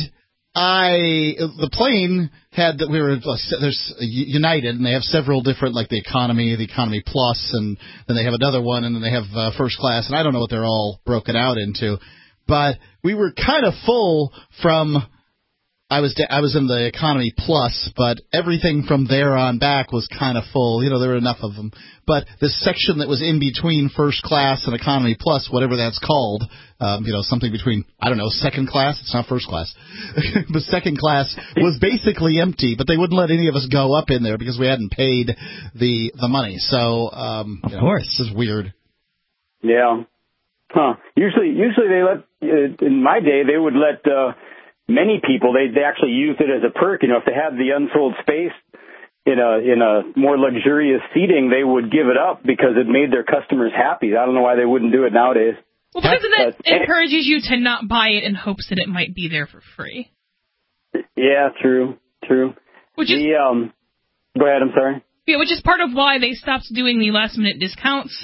I the plane had that we were there's United, and they have several different, like the economy, the economy plus, and then they have another one, and then they have uh, first class, and I don't know what they're all broken out into. But we were kind of full from, I was I was in the economy plus, but everything from there on back was kind of full. You know, there were enough of them. But the section that was in between first class and economy plus, whatever that's called, um, you know, something between, I don't know, second class. It's not first class. But second class was basically empty, but they wouldn't let any of us go up in there because we hadn't paid the the money. So, um, of you know, course, this is weird. Yeah. Huh. Usually, usually they let, uh, in my day, they would let uh, many people, they they actually used it as a perk. You know, if they had the unsold space in a in a more luxurious seating, they would give it up because it made their customers happy. I don't know why they wouldn't do it nowadays. Well, because that uh, encourages you to not buy it in hopes that it might be there for free. Yeah, true, true. Which is, the, um, go ahead, I'm sorry. Yeah, which is part of why they stopped doing the last-minute discounts.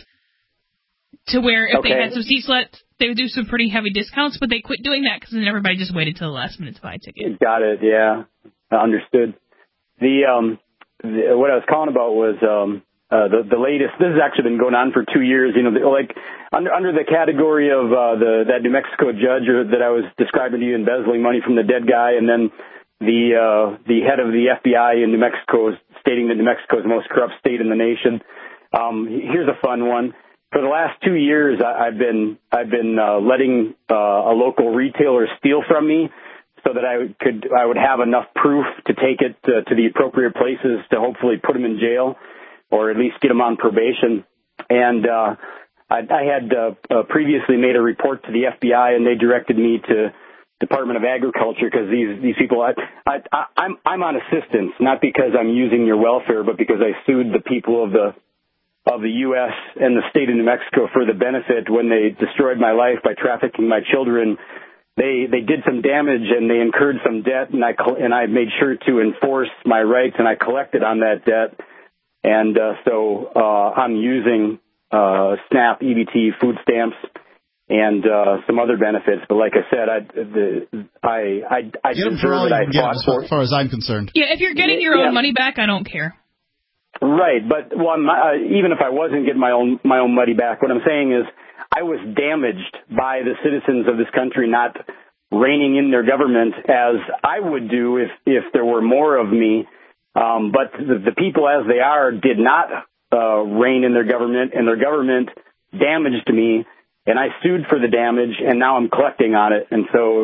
To where if okay. they had some seats left, they would do some pretty heavy discounts, but they quit doing that because then everybody just waited till the last minute to buy a ticket. Got it, yeah. Understood. The, um, the what I was calling about was um, uh, the, the latest. This has actually been going on for two years. You know, the, like under under the category of uh, the that New Mexico judge or, that I was describing to you, embezzling money from the dead guy, and then the uh, the head of the F B I in New Mexico stating that New Mexico is the most corrupt state in the nation. Um, here's a fun one. For the last two years, I've been I've been uh, letting uh, a local retailer steal from me, so that I could I would have enough proof to take it to, to the appropriate places to hopefully put them in jail, or at least get them on probation. And uh, I, I had uh, uh, previously made a report to the F B I, and they directed me to Department of Agriculture because these these people I, I, I I'm I'm on assistance, not because I'm using your welfare, but because I sued the people of the of the U S and the state of New Mexico for the benefit when they destroyed my life by trafficking my children. They they did some damage and they incurred some debt, and I and I made sure to enforce my rights, and I collected on that debt. And uh, so uh, I'm using uh, SNAP, E B T, food stamps, and uh, some other benefits. But like I said, I the, I I, I get them for all that you I can get, fought as for. far as I'm concerned. Yeah, if you're getting your yeah. own money back, I don't care. Right, but well, my, uh, even if I wasn't getting my own my own money back, what I'm saying is I was damaged by the citizens of this country not reining in their government as I would do if if there were more of me. Um, but the, the people as they are did not uh, rein in their government, and their government damaged me, and I sued for the damage, and now I'm collecting on it. And so,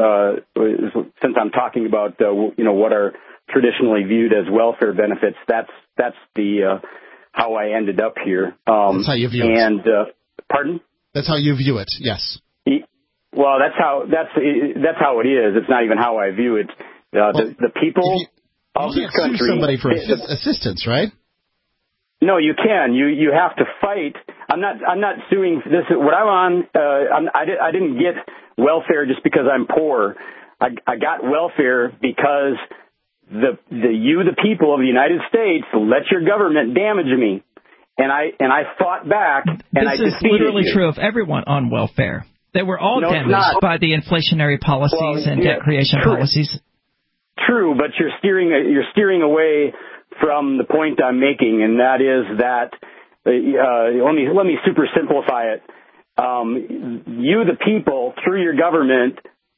uh, since I'm talking about uh, you know what are traditionally viewed as welfare benefits, that's that's the uh, how I ended up here. Um, that's how you view and, it. And uh, pardon? That's how you view it. Yes. Well, that's how that's that's how it is. It's not even how I view it. Uh, well, the, the people you, of you this country. Sue somebody for assist, assistance, right? No, you can. You you have to fight. I'm not. I'm not suing. This what I'm on. Uh, I'm, I, I didn't get welfare just because I'm poor. I, I got welfare because the the you the people of the United States let your government damage me, and I and I fought back. And this I is literally you. true of everyone on welfare. They were all no, damaged by the inflationary policies well, and yeah, debt creation true. policies. True, but you're steering you're steering away from the point I'm making, and that is that uh, let me let me super simplify it. Um, you, the people, through your government,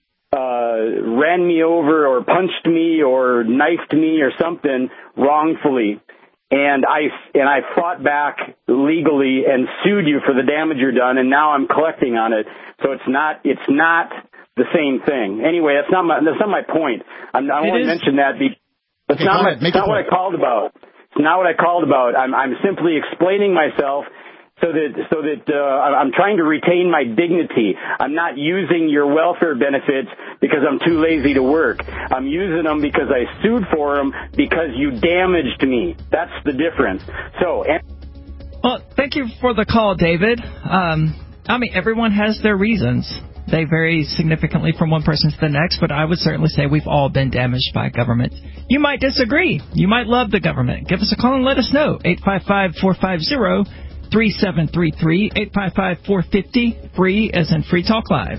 uh, ran me over or punched me or knifed me or something wrongfully, and I and I fought back legally and sued you for the damage you're done, and now I'm collecting on it. So it's not it's not the same thing. Anyway, that's not my that's not my point. I'm, I want to mention that. Be, That's okay, not, my, that's not what I called about. It's not what I called about. I'm, I'm simply explaining myself so that so that uh, I'm trying to retain my dignity. I'm not using your welfare benefits because I'm too lazy to work. I'm using them because I sued for them because you damaged me. That's the difference. So. And- well, thank you for the call, David. Um, I mean, everyone has their reasons. They vary significantly from one person to the next, but I would certainly say we've all been damaged by government. You might disagree. You might love the government. Give us a call and let us know. eight five five, four five zero, three seven three three, eight five five, four five zero, free as in Free Talk Live.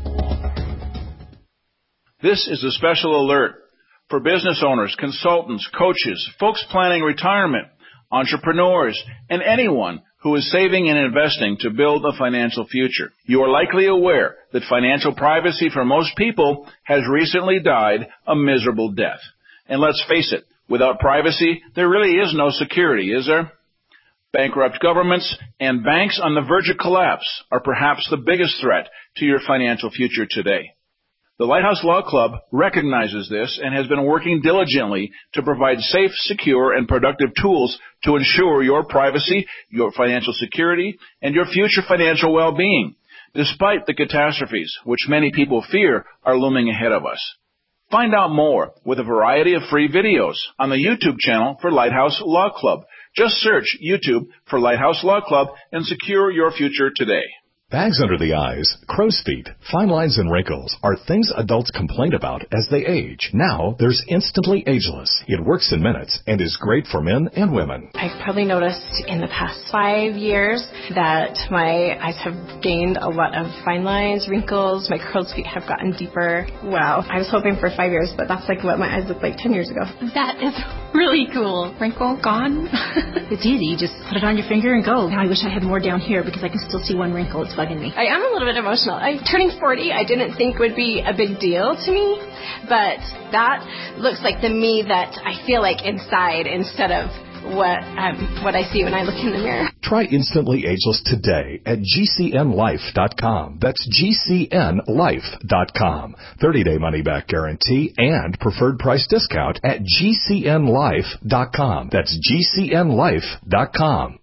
This is a special alert for business owners, consultants, coaches, folks planning retirement, entrepreneurs, and anyone who is saving and investing to build a financial future. You are likely aware that financial privacy for most people has recently died a miserable death. And let's face it, without privacy, there really is no security, is there? Bankrupt governments and banks on the verge of collapse are perhaps the biggest threat to your financial future today. The Lighthouse Law Club recognizes this and has been working diligently to provide safe, secure, and productive tools to ensure your privacy, your financial security, and your future financial well-being, despite the catastrophes which many people fear are looming ahead of us. Find out more with a variety of free videos on the YouTube channel for Lighthouse Law Club. Just search YouTube for Lighthouse Law Club and secure your future today. Bags under the eyes, crow's feet, fine lines, and wrinkles are things adults complain about as they age. Now, there's Instantly Ageless. It works in minutes and is great for men and women. I've probably noticed in the past five years that my eyes have gained a lot of fine lines, wrinkles, my crow's feet have gotten deeper. Wow. I was hoping for five years, but that's like what my eyes looked like ten years ago. That is really cool. Wrinkle gone. It's easy. You just put it on your finger and go. Now I wish I had more down here because I can still see one wrinkle. It's bugging me. I am a little bit emotional. I'm turning forty. I didn't think would be a big deal to me, but that looks like the me that I feel like inside instead of what um, what I see when I look in the mirror. Try Instantly Ageless today at G C N life dot com. That's G C N life dot com. thirty-day money-back guarantee and preferred price discount at G C N life dot com. That's G C N life dot com.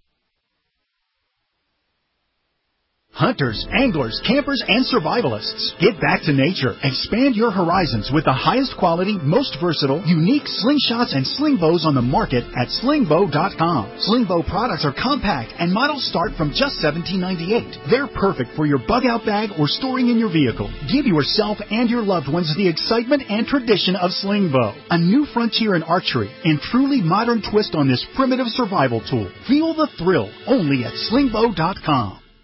Hunters, anglers, campers, and survivalists. Get back to nature. Expand your horizons with the highest quality, most versatile, unique slingshots and sling bows on the market at sling bow dot com. Sling bow products are compact and models start from just seventeen ninety-eight. They're perfect for your bug out bag or storing in your vehicle. Give yourself and your loved ones the excitement and tradition of sling bow. A new frontier in archery and truly modern twist on this primitive survival tool. Feel the thrill only at sling bow dot com.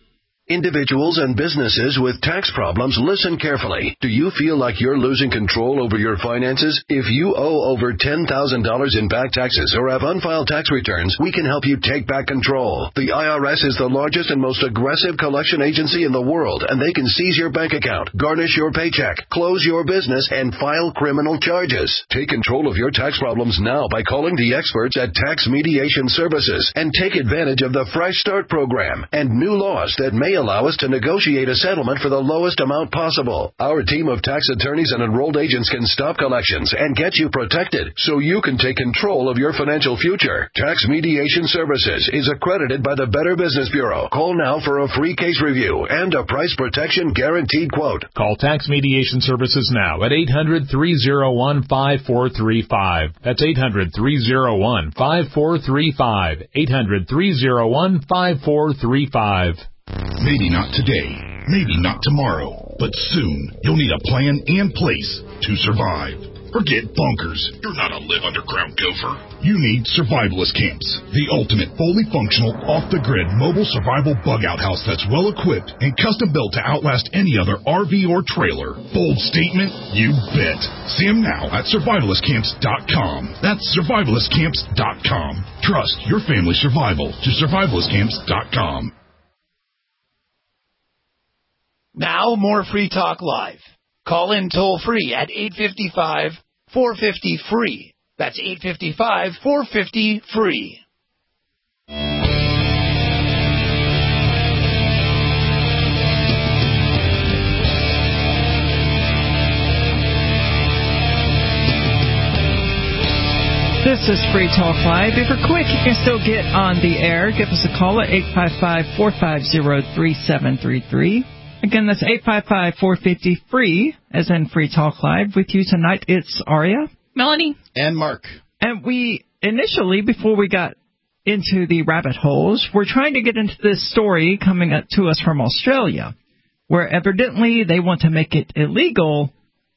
Individuals and businesses with tax problems, listen carefully. Do you feel like you're losing control over your finances? If you owe over ten thousand dollars in back taxes or have unfiled tax returns, we can help you take back control. The I R S is the largest and most aggressive collection agency in the world, and they can seize your bank account, garnish your paycheck, close your business, and file criminal charges. Take control of your tax problems now by calling the experts at Tax Mediation Services and take advantage of the Fresh Start program and new laws that may allow us to negotiate a settlement for the lowest amount possible. Our team of tax attorneys and enrolled agents can stop collections and get you protected so you can take control of your financial future. Tax Mediation Services is accredited by the Better Business Bureau. Call now for a free case review and a price protection guaranteed quote. Call Tax Mediation Services now at eight hundred, three oh one, five four three five. That's eight hundred, three oh one, five four three five. eight hundred, three oh one, five four three five. Maybe not today, maybe not tomorrow, but soon you'll need a plan in place to survive. Forget bunkers. You're not a live underground gopher. You need survivalist camps, the ultimate fully functional, off-the-grid mobile survival bug-out house that's well-equipped and custom-built to outlast any other R V or trailer. Bold statement? You bet. See them now at survivalist camps dot com. That's survivalist camps dot com. Trust your family's survival to survivalist camps dot com. Now, more Free Talk Live. Call in toll-free at eight five five, four five zero, free. That's eight five five, four five zero, free. This is Free Talk Live. If you're quick, you can still get on the air. Give us a call at eight five five, four five zero, three seven three three. Again, that's eight five five, four five zero, free, as in Free Talk Live. With you tonight, it's Aria, Melanie, and Mark. And we, initially, before we got into the rabbit holes, we're trying to get into this story coming up to us from Australia, where evidently they want to make it illegal,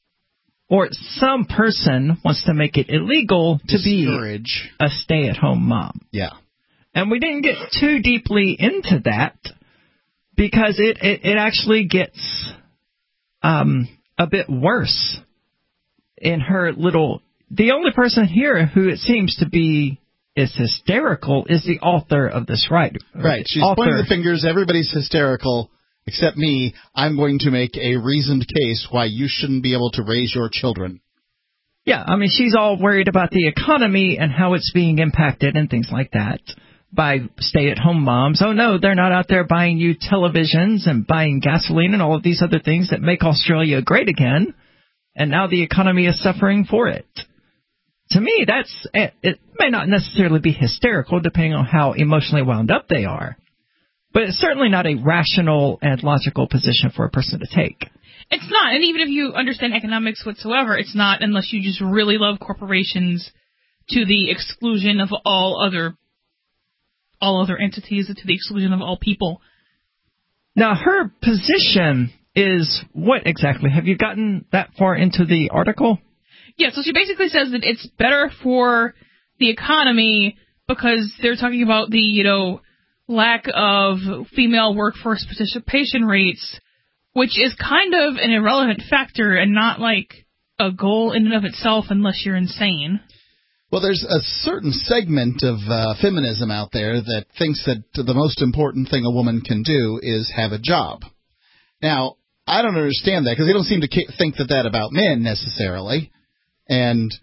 or some person wants to make it illegal to Discourage. be a stay-at-home mom. Yeah. And we didn't get too deeply into that, because it, it, it actually gets um, a bit worse in her little... The only person here who it seems to be is hysterical is the author of this right. Right. She's author. pointing the fingers. Everybody's hysterical except me. I'm going to make a reasoned case why you shouldn't be able to raise your children. Yeah, I mean, she's all worried about the economy and how it's being impacted and things like that by stay-at-home moms. Oh, no, they're not out there buying you televisions and buying gasoline and all of these other things that make Australia great again, and now the economy is suffering for it. To me, that's it may not necessarily be hysterical, depending on how emotionally wound up they are, but it's certainly not a rational and logical position for a person to take. It's not, and even if you understand economics whatsoever, it's not unless you just really love corporations to the exclusion of all other all other entities, to the exclusion of all people. Now, her position is what exactly? Have you gotten that far into the article? Yeah, so she basically says that it's better for the economy because they're talking about the, you know, lack of female workforce participation rates, which is kind of an irrelevant factor and not like a goal in and of itself unless you're insane. Well, there's a certain segment of uh, feminism out there that thinks that the most important thing a woman can do is have a job. Now, I don't understand that because they don't seem to think that that about men necessarily. And,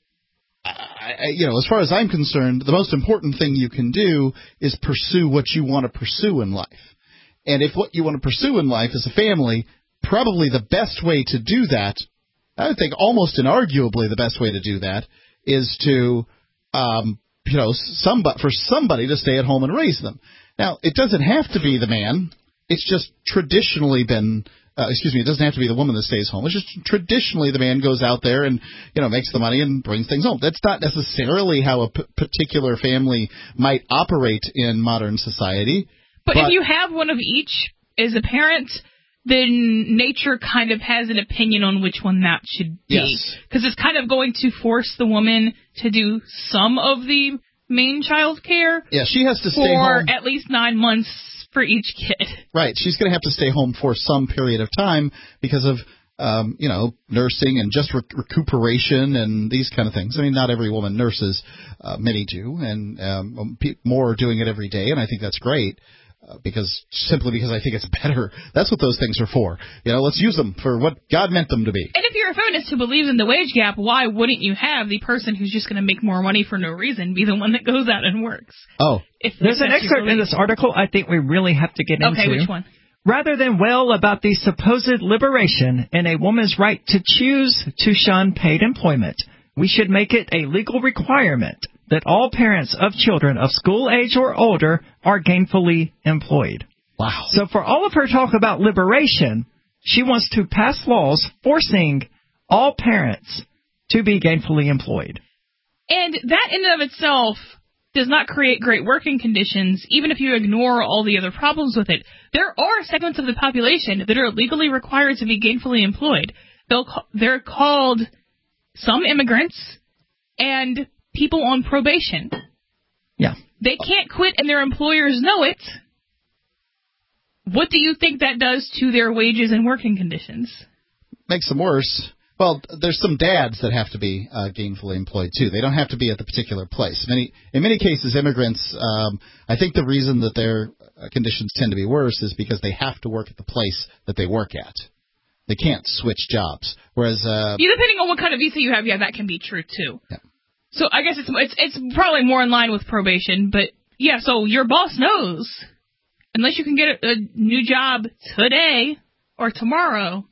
I, you know, as far as I'm concerned, the most important thing you can do is pursue what you want to pursue in life. And if what you want to pursue in life is a family, probably the best way to do that, I would think almost inarguably the best way to do that, is to, um, you know, somebody, for somebody to stay at home and raise them. Now, it doesn't have to be the man. It's just traditionally been, uh, excuse me, it doesn't have to be the woman that stays home. It's just traditionally the man goes out there and, you know, makes the money and brings things home. That's not necessarily how a p- particular family might operate in modern society. But, but if you have one of each as a parent, then nature kind of has an opinion on which one that should be. Yes. Because it's kind of going to force the woman to do some of the main child care. Yeah, she has to stay for home. at least nine months for each kid. Right. She's going to have to stay home for some period of time because of, um, you know, nursing and just rec- recuperation and these kind of things. I mean, not every woman nurses. Uh, many do, and um, pe- more are doing it every day, and I think that's great. Uh, because simply because I think it's better. That's what those things are for. You know, let's use them for what God meant them to be. And if you're a feminist who believes in the wage gap, why wouldn't you have the person who's just going to make more money for no reason be the one that goes out and works? Oh. If There's an excerpt in this article I think we really have to get into. Okay, which one? Rather than wail about the supposed liberation in a woman's right to choose to shun paid employment, we should make it a legal requirement that all parents of children of school age or older are gainfully employed. Wow. So for all of her talk about liberation, she wants to pass laws forcing all parents to be gainfully employed. And that in and of itself does not create great working conditions, even if you ignore all the other problems with it. There are segments of the population that are legally required to be gainfully employed. They'll, they're called some immigrants and people on probation. Yeah. They can't quit and their employers know it. What do you think that does to their wages and working conditions? Makes them worse. Well, there's some dads that have to be uh, gainfully employed, too. They don't have to be at the particular place. Many, in many cases, immigrants, um, I think the reason that their conditions tend to be worse is because they have to work at the place that they work at. They can't switch jobs. Whereas, uh, yeah, depending on what kind of visa you have, yeah, that can be true, too. Yeah. So I guess it's, it's it's probably more in line with probation, but yeah, so your boss knows. Unless you can get a, a new job today or tomorrow.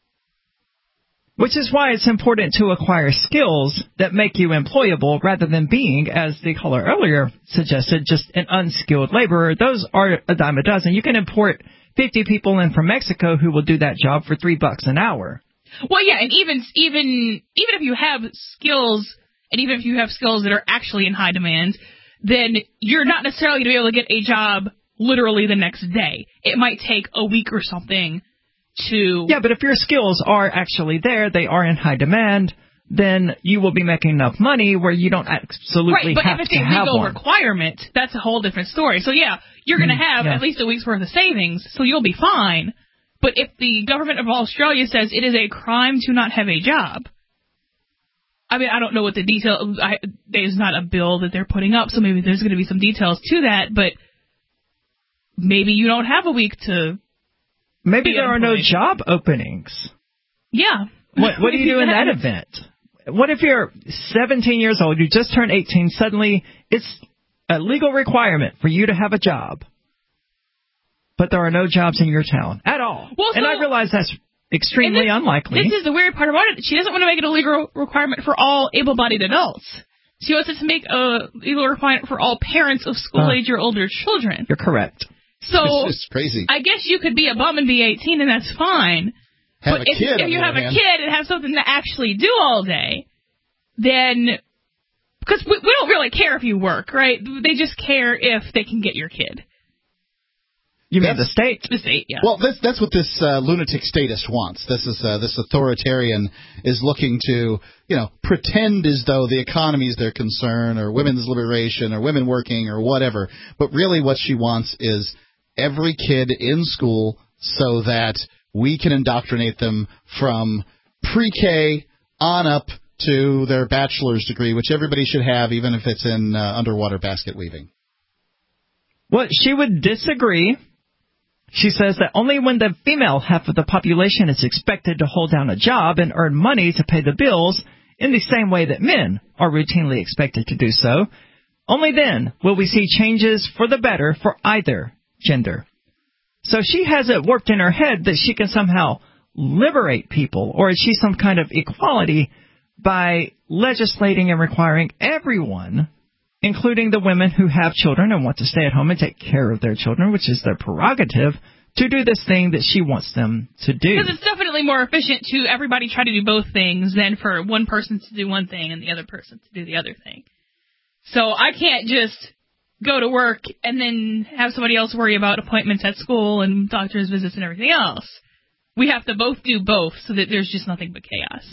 Which is why it's important to acquire skills that make you employable rather than being, as the caller earlier suggested, just an unskilled laborer. Those are a dime a dozen. You can import fifty people in from Mexico who will do that job for three bucks an hour. Well, yeah, and even even even if you have skills, and even if you have skills that are actually in high demand, then you're not necessarily going to be able to get a job literally the next day. It might take a week or something to... Yeah, but if your skills are actually there, they are in high demand, then you will be making enough money where you don't absolutely right, but have if it's to a have legal one. requirement, that's a whole different story. So, yeah, you're going to have yeah. at least a week's worth of savings, so you'll be fine. But if the government of Australia says it is a crime to not have a job... I mean, I don't know what the detail... I, there's not a bill that they're putting up, so maybe there's going to be some details to that, but maybe you don't have a week to... Maybe there are no job openings. Yeah. What, what do you do in that event? What if you're seventeen years old, you just turned eighteen, suddenly it's a legal requirement for you to have a job, but there are no jobs in your town at all? Well, so, and I realize that's extremely this, unlikely. This is the weird part about it. She doesn't want to make it a legal requirement for all able-bodied adults. She wants it to make a legal requirement for all parents of school-age uh, or older children. You're correct. So it's crazy. I guess you could be a bum and be eighteen, and that's fine. Have but a if, kid if you have hand. a kid and have something to actually do all day, then because we, we don't really care if you work, right? They just care if they can get your kid. You mean the state? The state, yeah. Well, that's that's what this uh, lunatic statist wants. This is uh, this authoritarian is looking to, you know, pretend as though the economy is their concern, or women's liberation, or women working, or whatever. But really, what she wants is every kid in school, so that we can indoctrinate them from pre-K on up to their bachelor's degree, which everybody should have, even if it's in uh, underwater basket weaving. Well, she would disagree. She says that only when the female half of the population is expected to hold down a job and earn money to pay the bills in the same way that men are routinely expected to do so, only then will we see changes for the better for either gender. So she has it warped in her head that she can somehow liberate people, or achieve some kind of equality by legislating and requiring everyone, including the women who have children and want to stay at home and take care of their children, which is their prerogative, to do this thing that she wants them to do. Because it's definitely more efficient to everybody try to do both things than for one person to do one thing and the other person to do the other thing. So I can't just go to work and then have somebody else worry about appointments at school and doctor's visits and everything else. We have to both do both so that there's just nothing but chaos.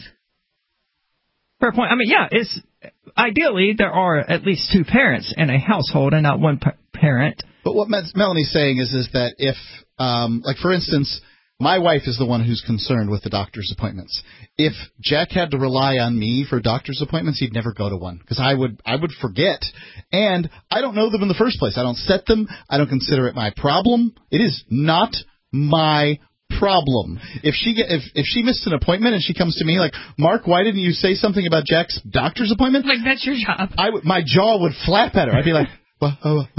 Fair point. I mean, yeah, it's ideally there are at least two parents in a household and not one pa- parent. But what Melanie's saying is, is that if, um, like, for instance, my wife is the one who's concerned with the doctor's appointments. If Jack had to rely on me for doctor's appointments, he'd never go to one because I would I would forget. And I don't know them in the first place. I don't set them. I don't consider it my problem. It is not my problem. If she get, if if she missed an appointment and she comes to me like, Mark, why didn't you say something about Jack's doctor's appointment? Like, that's your job. I w- my jaw would flap at her. I'd be like, What?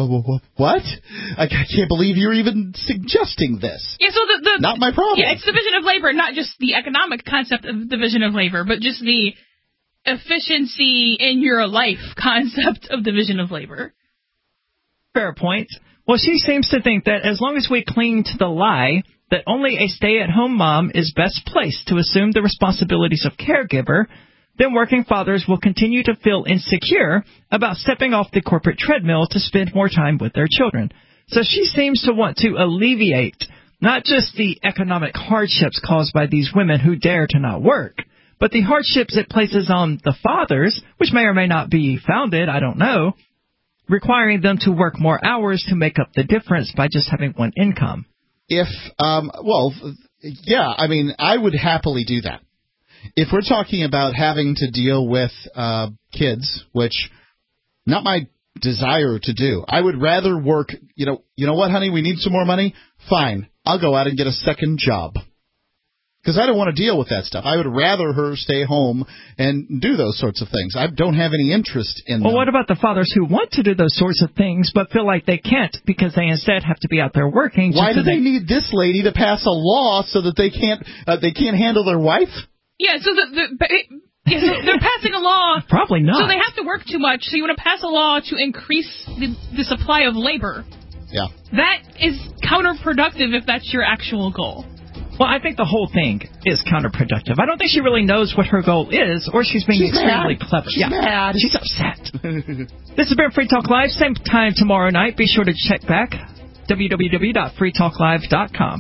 I can't believe you're even suggesting this. Yeah, so the, the not my problem. Yeah, it's division of labor, not just the economic concept of division of labor, but just the efficiency in your life concept of division of labor. Fair point. Well, she seems to think that as long as we cling to the lie that only a stay-at-home mom is best placed to assume the responsibilities of caregiver, then working fathers will continue to feel insecure about stepping off the corporate treadmill to spend more time with their children. So she seems to want to alleviate not just the economic hardships caused by these women who dare to not work, but the hardships it places on the fathers, which may or may not be founded, I don't know, requiring them to work more hours to make up the difference by just having one income. If, um, well, yeah, I mean, I would happily do that. If we're talking about having to deal with uh, kids, which not my desire to do, I would rather work, you know, you know what, honey, we need some more money? Fine, I'll go out and get a second job. Because I don't want to deal with that stuff. I would rather her stay home and do those sorts of things. I don't have any interest in them. Well, what about the fathers who want to do those sorts of things but feel like they can't because they instead have to be out there working? Why do they need this lady to pass a law so that they can't uh, they can't handle their wife? Yeah, so the, the yeah, so they're passing a law. Probably not. So they have to work too much. So you want to pass a law to increase the, the supply of labor. Yeah. That is counterproductive if that's your actual goal. Well, I think the whole thing is counterproductive. I don't think she really knows what her goal is, or she's being she's extremely mad. clever. She's yeah. mad. She's upset. This has been Free Talk Live. Same time tomorrow night. Be sure to check back. w w w dot free talk live dot com.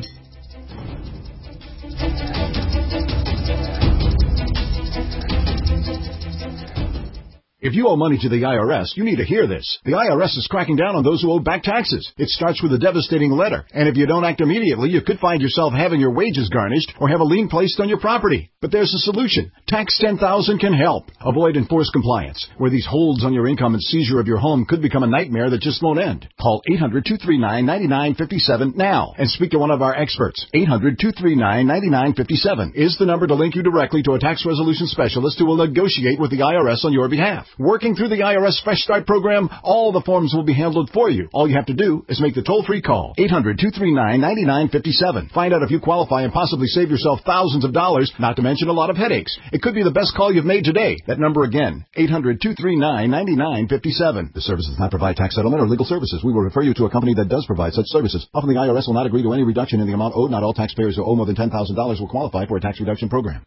If you owe money to the I R S, you need to hear this. The I R S is cracking down on those who owe back taxes. It starts with a devastating letter, and if you don't act immediately, you could find yourself having your wages garnished or have a lien placed on your property. But there's a solution. Tax ten thousand can help. Avoid enforced compliance, where these holds on your income and seizure of your home could become a nightmare that just won't end. Call eight hundred, two three nine, nine nine five seven now and speak to one of our experts. eight hundred, two three nine, nine nine five seven is the number to link you directly to a tax resolution specialist who will negotiate with the I R S on your behalf. Working through the I R S Fresh Start program, all the forms will be handled for you. All you have to do is make the toll-free call. eight hundred, two three nine, nine nine five seven. Find out if you qualify and possibly save yourself thousands of dollars, not to mention a lot of headaches. It could be the best call you've made today. That number again, eight hundred, two three nine, nine nine five seven. The service does not provide tax settlement or legal services. We will refer you to a company that does provide such services. Often the I R S will not agree to any reduction in the amount owed. Not all taxpayers who owe more than ten thousand dollars will qualify for a tax reduction program.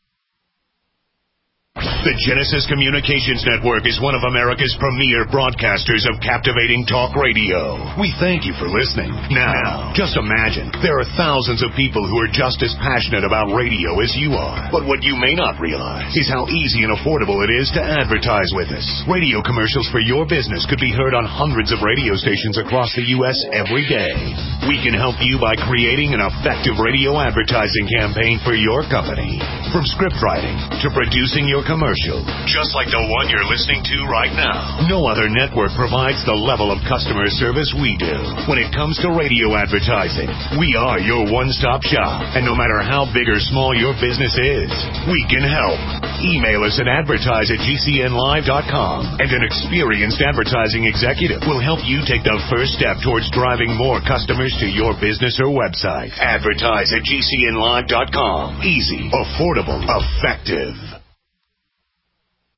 The Genesis Communications Network is one of America's premier broadcasters of captivating talk radio. We thank you for listening. Now, just imagine, there are thousands of people who are just as passionate about radio as you are. But what you may not realize is how easy and affordable it is to advertise with us. Radio commercials for your business could be heard on hundreds of radio stations across the U S every day. We can help you by creating an effective radio advertising campaign for your company. From script writing to producing your commercial, just like the one you're listening to right now. No other network provides the level of customer service we do. When it comes to radio advertising, we are your one-stop shop. And no matter how big or small your business is, we can help. Email us at advertise at g c n live dot com, and an experienced advertising executive will help you take the first step towards driving more customers to your business or website. Advertise at g c n live dot com. Easy, affordable, effective.